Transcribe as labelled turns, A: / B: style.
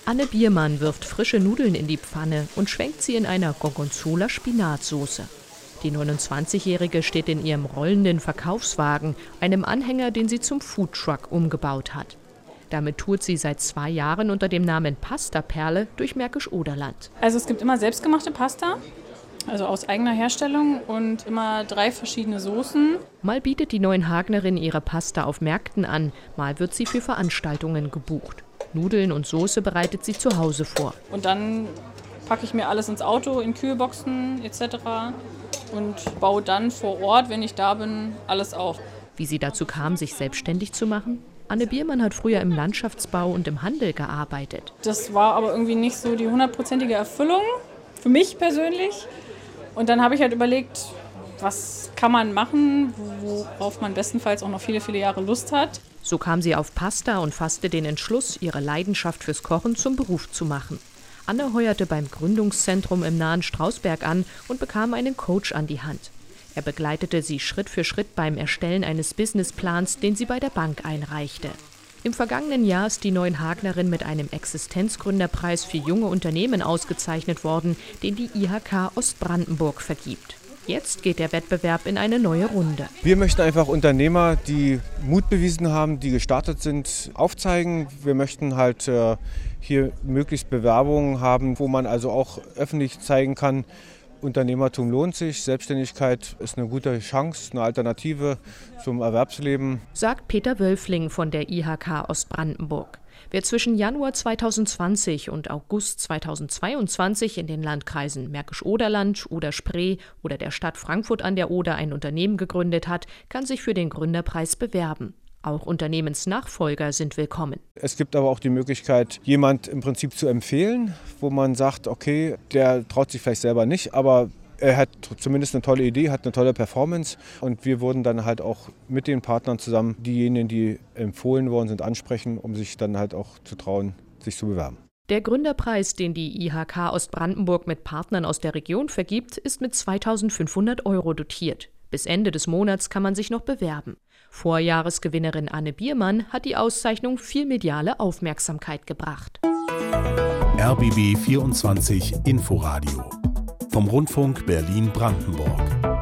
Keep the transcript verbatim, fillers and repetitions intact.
A: Anne Biermann wirft frische Nudeln in die Pfanne und schwenkt sie in einer Gorgonzola-Spinatsoße. Die neunundzwanzigjährige steht in ihrem rollenden Verkaufswagen, einem Anhänger, den sie zum Foodtruck umgebaut hat. Damit tourt sie seit zwei Jahren unter dem Namen Pastaperle durch Märkisch-Oderland.
B: Also es gibt immer selbstgemachte Pasta, also aus eigener Herstellung und immer drei verschiedene Soßen.
A: Mal bietet die Neuenhagnerin ihre Pasta auf Märkten an, mal wird sie für Veranstaltungen gebucht. Nudeln und Soße bereitet sie zu Hause vor.
B: Und dann packe ich mir alles ins Auto, in Kühlboxen et cetera und baue dann vor Ort, wenn ich da bin, alles auf.
A: Wie sie dazu kam, sich selbstständig zu machen? Anne Biermann hat früher im Landschaftsbau und im Handel gearbeitet.
B: Das war aber irgendwie nicht so die hundertprozentige Erfüllung, für mich persönlich. Und dann habe ich halt überlegt, was kann man machen, worauf man bestenfalls auch noch viele, viele Jahre Lust hat.
A: So kam sie auf Pasta und fasste den Entschluss, ihre Leidenschaft fürs Kochen zum Beruf zu machen. Anne heuerte beim Gründungszentrum im nahen Strausberg an und bekam einen Coach an die Hand. Er begleitete sie Schritt für Schritt beim Erstellen eines Businessplans, den sie bei der Bank einreichte. Im vergangenen Jahr ist die Neuenhagnerin mit einem Existenzgründerpreis für junge Unternehmen ausgezeichnet worden, den die I H K Ostbrandenburg vergibt. Jetzt geht der Wettbewerb in eine neue Runde.
C: Wir möchten einfach Unternehmer, die Mut bewiesen haben, die gestartet sind, aufzeigen. Wir möchten halt äh, hier möglichst Bewerbungen haben, wo man also auch öffentlich zeigen kann, Unternehmertum lohnt sich, Selbstständigkeit ist eine gute Chance, eine Alternative zum Erwerbsleben.
A: Sagt Peter Wölfling von der I H K Ostbrandenburg. Wer zwischen Januar zweitausendzwanzig und August zweitausendzweiundzwanzig in den Landkreisen Märkisch-Oderland, Oder-Spree oder der Stadt Frankfurt an der Oder ein Unternehmen gegründet hat, kann sich für den Gründerpreis bewerben. Auch Unternehmensnachfolger sind willkommen.
C: Es gibt aber auch die Möglichkeit, jemand im Prinzip zu empfehlen, wo man sagt, okay, der traut sich vielleicht selber nicht, aber er hat zumindest eine tolle Idee, hat eine tolle Performance. Und wir wurden dann halt auch mit den Partnern zusammen diejenigen, die empfohlen worden sind, ansprechen, um sich dann halt auch zu trauen, sich zu bewerben.
A: Der Gründerpreis, den die I H K Ostbrandenburg mit Partnern aus der Region vergibt, ist mit zweitausendfünfhundert Euro dotiert. Bis Ende des Monats kann man sich noch bewerben. Vorjahresgewinnerin Anne Biermann hat die Auszeichnung viel mediale Aufmerksamkeit gebracht.
D: R B B vierundzwanzig Inforadio vom Rundfunk Berlin-Brandenburg.